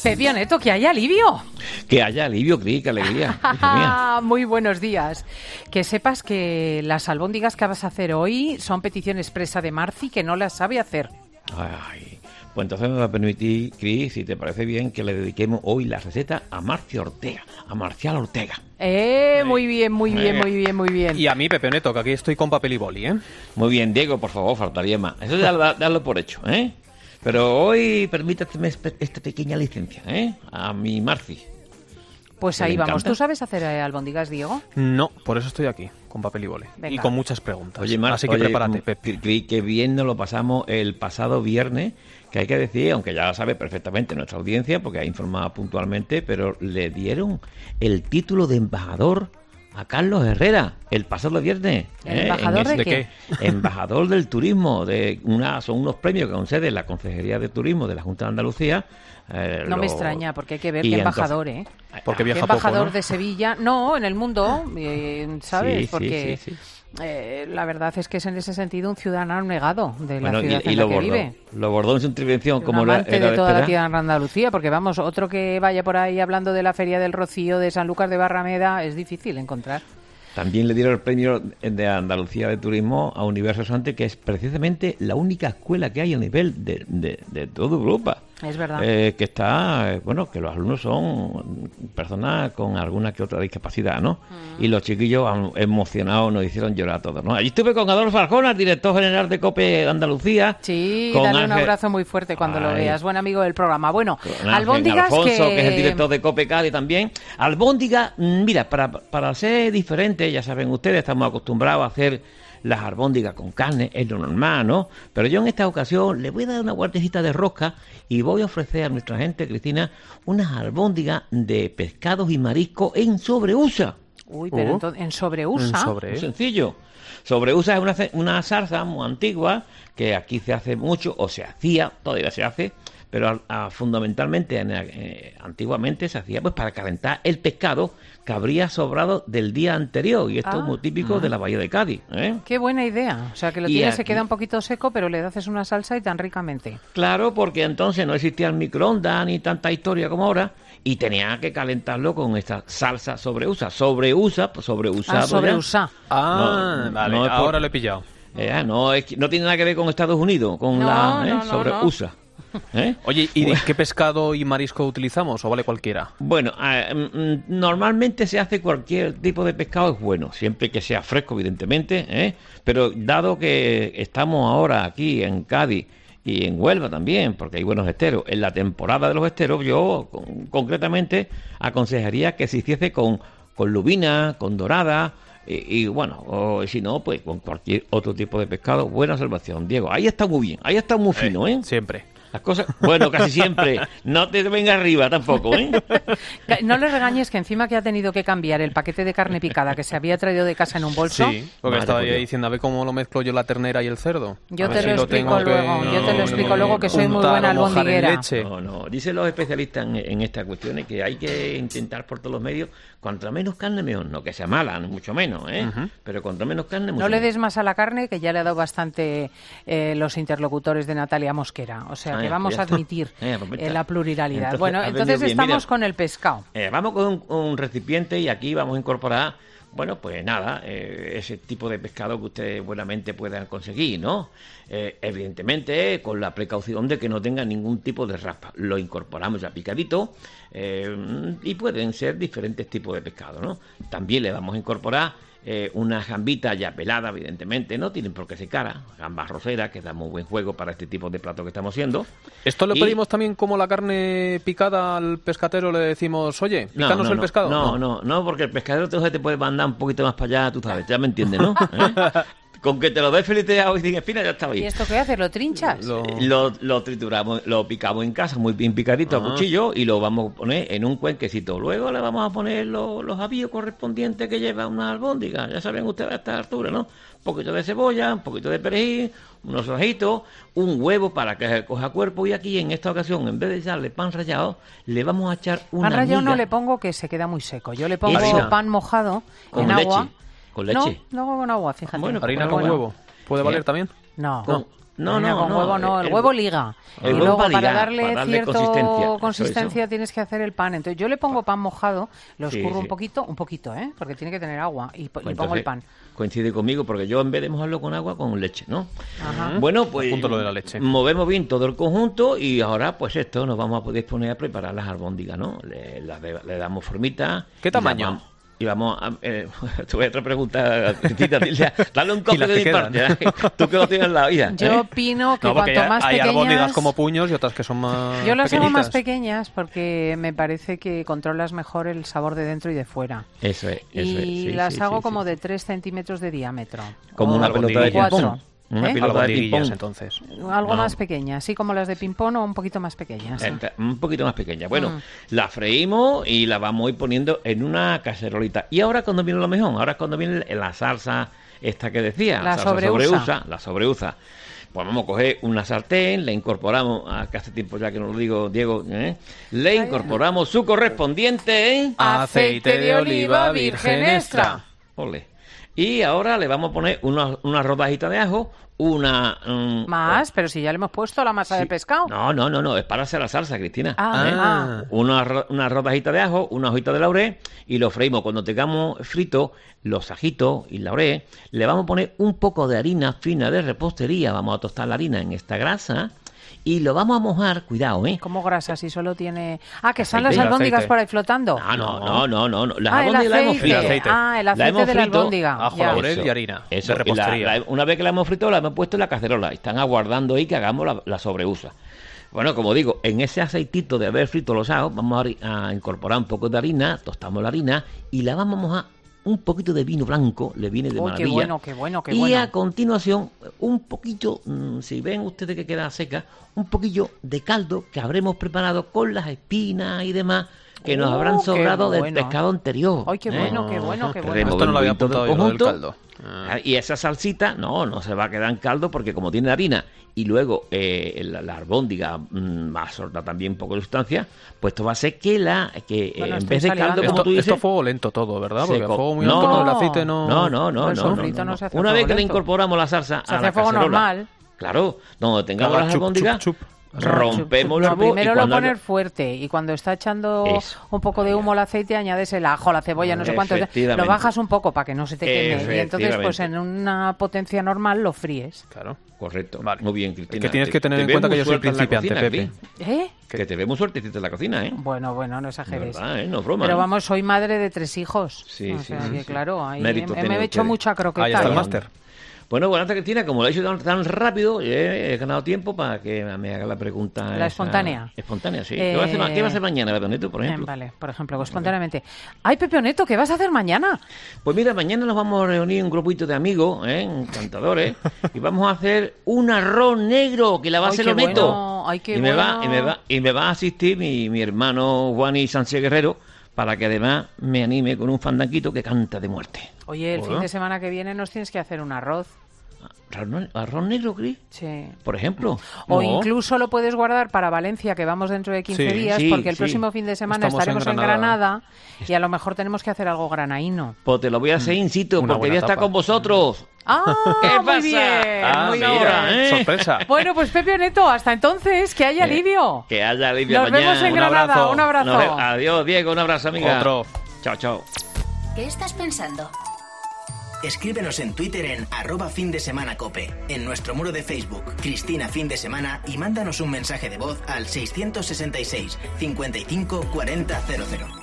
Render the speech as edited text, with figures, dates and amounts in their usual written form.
Pepe Neto, que haya alivio. Que haya alivio, Cris, qué alegría. Muy buenos días. Que sepas que las albóndigas que vas a hacer hoy son petición expresa de Marci, que no las sabe hacer. Ay, pues entonces me va a permitir, Cris, si te parece bien, que le dediquemos hoy la receta a Marcial Ortega. Muy bien, muy bien, muy bien, muy bien. Y a mí, Pepe Neto, que aquí estoy con papel y boli, ¿eh? Muy bien, Diego, por favor, faltaría más. Eso ya darlo por hecho, ¿eh? Pero hoy permítateme esta pequeña licencia, ¿eh? A mi Marci. Pues ahí vamos. ¿Tú sabes hacer albóndigas, Diego? No, por eso estoy aquí, con papel y boli. Venga. Y con muchas preguntas. Oye, así que prepárate, Pepe. Que bien nos lo pasamos el pasado viernes, que hay que decir, aunque ya lo sabe perfectamente nuestra audiencia, porque ha informado puntualmente, pero le dieron el título de embajador a Carlos Herrera el pasado viernes. ¿Embajador de qué? Embajador del turismo. Son unos premios que concede la Consejería de Turismo de la Junta de Andalucía. No me extraña, porque hay que ver qué embajador, Porque viaja embajador poco, ¿no? de Sevilla, no, en el mundo, ¿sabes? Sí, porque sí. La verdad es que es en ese sentido un ciudadano negado de la ciudad y en la que vive. Lo bordó en su intervención como un amante era de toda la esperar. ciudad de Andalucía, porque vamos, otro que vaya por ahí hablando de la Feria del Rocío, de Sanlúcar de Barrameda, es difícil encontrar. También le dieron el premio de Andalucía de Turismo a Universo Sante, que es precisamente la única escuela que hay a nivel de toda Europa. Es verdad. Que está, que los alumnos son personas con alguna que otra discapacidad, ¿no? Y los chiquillos emocionados nos hicieron llorar a todos, ¿no? Allí estuve con Adolfo Arjona, director general de COPE de Andalucía. Sí, con dale un Ángel... abrazo muy fuerte cuando lo veas. Buen amigo del programa. Bueno, albóndigas Alfonso, que es el director de COPE Cádiz también. Albóndigas, mira, para ser diferente, ya saben ustedes, estamos acostumbrados a hacer las albóndigas con carne, es lo normal, ¿no? Pero yo en esta ocasión le voy a dar una guartecita de rosca y voy a ofrecer a nuestra gente, Cristina, unas albóndigas de pescados y mariscos en sobreusa. Uy, pero en sobreusa. Muy sencillo. Sobreusa es una salsa muy antigua que aquí se hace mucho, o se hacía, todavía se hace, pero fundamentalmente antiguamente se hacía pues para calentar el pescado que habría sobrado del día anterior, y esto es muy típico de la Bahía de Cádiz, ¿eh? Qué buena idea. O sea, que lo tienes, se queda un poquito seco, pero le haces una salsa y tan ricamente. Claro, porque entonces no existía el microondas ni tanta historia como ahora, y tenía que calentarlo con esta salsa sobreusa. Sobreusa. Vale, ahora lo he pillado. No tiene nada que ver con Estados Unidos, con sobreusa. Oye, ¿y qué pescado y marisco utilizamos o vale cualquiera? Bueno, normalmente se hace cualquier tipo de pescado, es bueno, siempre que sea fresco, evidentemente, pero dado que estamos ahora aquí en Cádiz y en Huelva también, porque hay buenos esteros, en la temporada de los esteros yo concretamente aconsejaría que se hiciese con lubina, con dorada, o si no, pues con cualquier otro tipo de pescado. Buena observación, Diego. Ahí está muy bien, ahí está muy fino, Siempre. Las cosas, casi siempre. No te venga arriba tampoco, No le regañes, que encima que ha tenido que cambiar el paquete de carne picada que se había traído de casa en un bolso. Sí, porque estaba ahí diciendo, a ver cómo lo mezclo yo la ternera y el cerdo. Yo te lo explico luego, que soy muy buena albondiguera. No, dicen los especialistas en estas cuestiones que hay que intentar por todos los medios, cuanto menos carne mejor, no que sea mala, mucho menos, pero cuanto menos carne mucho No le menos. des más a la carne, que ya le ha dado bastante los interlocutores de Natalia Mosquera, o sea que vamos a admitir la pluralidad. Entonces estamos con el pescado. Vamos con un recipiente y aquí vamos a incorporar, ese tipo de pescado que ustedes buenamente puedan conseguir, ¿no? Evidentemente, con la precaución de que no tenga ningún tipo de raspa. Lo incorporamos ya picadito y pueden ser diferentes tipos de pescado, ¿no? También le vamos a incorporar una gambita ya pelada, evidentemente, no tienen por qué ser cara, gambas roseras, que da muy buen juego para este tipo de plato que estamos haciendo. ¿Esto lo pedimos también como la carne picada al pescatero? Le decimos, oye, pícanos el pescado. No, porque el pescadero te puede mandar un poquito más para allá, tú sabes, ya me entiendes, ¿no? Con que te lo des fileteado y sin espina ya está bien. ¿Y esto qué haces? ¿Lo trinchas? Lo trituramos, lo picamos en casa muy bien picadito a cuchillo y lo vamos a poner en un cuenquecito. Luego le vamos a poner los avíos correspondientes que lleva una albóndiga. Ya saben ustedes a esta altura, ¿no? Un poquito de cebolla, un poquito de perejil, unos ajitos, un huevo para que coja cuerpo. Y aquí en esta ocasión, en vez de echarle pan rallado, le vamos a echar una pan rallado miga. No le pongo, que se queda muy seco. Yo le pongo pan mojado con en leche. agua. ¿Con leche? No, con agua, fíjate. Harina con huevo. ¿Puede valer también? No. No, huevo no, el huevo liga. Y luego para darle cierta consistencia tienes que hacer el pan. Entonces yo le pongo pan mojado, lo escurro un poquito, porque tiene que tener agua, y pongo el pan. Coincide conmigo, porque yo en vez de mojarlo con agua, con leche, ¿no? Ajá. Bueno, pues punto lo de la leche. Movemos bien todo el conjunto y ahora pues nos vamos a poder poner a preparar las albóndigas, ¿no? Le damos formita. ¿Qué tamaño? Y vamos a... te voy a otra pregunta, Cristina. Dale un toque de mi parte. Tú que lo tienes en la vida. Yo opino que cuanto más pequeñas... Hay albóndigas como puños y otras que son más Yo las hago más pequeñas porque me parece que controlas mejor el sabor de dentro y de fuera. Eso es. Y las hago como de 3 centímetros de diámetro. Como una pelota de ping-pong. Una pelota de ping-pong, entonces. Algo más pequeña, así como las de ping-pong o un poquito más pequeñas. Sí. Un poquito más pequeña. Bueno, la freímos y la vamos a ir poniendo en una cacerolita. Y ahora cuando viene lo mejor, ahora cuando viene la salsa esta que decía, la sobreusa. Pues vamos a coger una sartén, le incorporamos, que hace tiempo ya que no lo digo, Diego, le incorporamos su correspondiente aceite de oliva virgen extra. Ole. Y ahora le vamos a poner una rodajita de ajo, más, pero si ya le hemos puesto la masa de pescado. No, es para hacer la salsa, Cristina. Una rodajita de ajo, una hojita de laurel y lo freímos. Cuando tengamos frito los ajitos y laurel, le vamos a poner un poco de harina fina de repostería. Vamos a tostar la harina en esta grasa y lo vamos a mojar, cuidado, ¿Cómo grasa? Si solo tiene... que están las albóndigas por ahí flotando. No. Las albóndigas las hemos frito. El aceite de la albóndiga. Ajo, laurel y harina de repostería. Una vez que la hemos frito, la hemos puesto en la cacerola. Están aguardando ahí que hagamos la sobreusa. Bueno, como digo, en ese aceitito de haber frito los ajos, vamos a incorporar un poco de harina, tostamos la harina y la vamos a mojar. Un poquito de vino blanco, le viene de maravilla. Qué bueno. Y a continuación, un poquillo, si ven ustedes que queda seca, un poquillo de caldo que habremos preparado con las espinas y demás que nos habrán sobrado del pescado anterior. ¡Ay, qué bueno! Esto no lo había apuntado yo, del caldo. Y esa salsita no se va a quedar en caldo porque como tiene harina y luego la albóndiga va a soltar también un poco de sustancia, pues esto va a hacer que en vez de caldo, como tú dices... Esto fuego lento todo, ¿verdad? Porque a fuego muy alto con el aceite no... No. Una vez que le incorporamos la salsa a la cacerola, normal. Claro, donde tengamos las albóndigas... Rompemos el fuego. Primero lo poner fuerte y cuando está echando un poco de humo el aceite añades el ajo, la cebolla, no sé cuánto, lo bajas un poco para que no se te queme y entonces pues en una potencia normal lo fríes. Claro, correcto. Vale. Muy bien, Cristina. Que tienes que tener en cuenta que yo soy principiante, Pepe. Que te vemos suertecita en la cocina, Bueno, no exageres. Verdad, no es broma. Pero vamos, soy madre de 3 hijos. Sí. Claro, ahí me he hecho mucha croqueta. Ahí está el máster. Bueno, Cristina, como lo he hecho tan rápido, he ganado tiempo para que me haga la pregunta. La espontánea. Espontánea, sí. ¿Qué va a hacer mañana, Pepe Oneto, por ejemplo? Vale, por ejemplo, espontáneamente. ¡Ay, Pepe Oneto, ¿qué vas a hacer mañana? Pues mira, mañana nos vamos a reunir un grupito de amigos, encantadores, y vamos a hacer un arroz negro, que la va a hacer Oneto. Bueno. Ay, qué y me va a asistir mi hermano Juani Sánchez Guerrero, para que además me anime con un fandanguito que canta de muerte. Oye, el fin de semana que viene nos tienes que hacer un arroz. ¿Arroz negro, Cris? Sí. Por ejemplo. O incluso lo puedes guardar para Valencia, que vamos dentro de 15 días, porque el próximo fin de semana estaremos en Granada y a lo mejor tenemos que hacer algo granaíno. Pues te lo voy a hacer in situ, porque voy a estar con vosotros. ¿Qué pasa? Muy bien, muy bien. Sorpresa. Bueno, pues Pepe Oneto, hasta entonces, que haya alivio. Que haya alivio Nos mañana. vemos en Granada. Un abrazo. Adiós, Diego, un abrazo, amiga. Otro. Chao. ¿Qué estás pensando? Escríbenos en Twitter en @findesemanacope, en nuestro muro de Facebook, Cristina Fin de Semana, y mándanos un mensaje de voz al 666 55 40 00.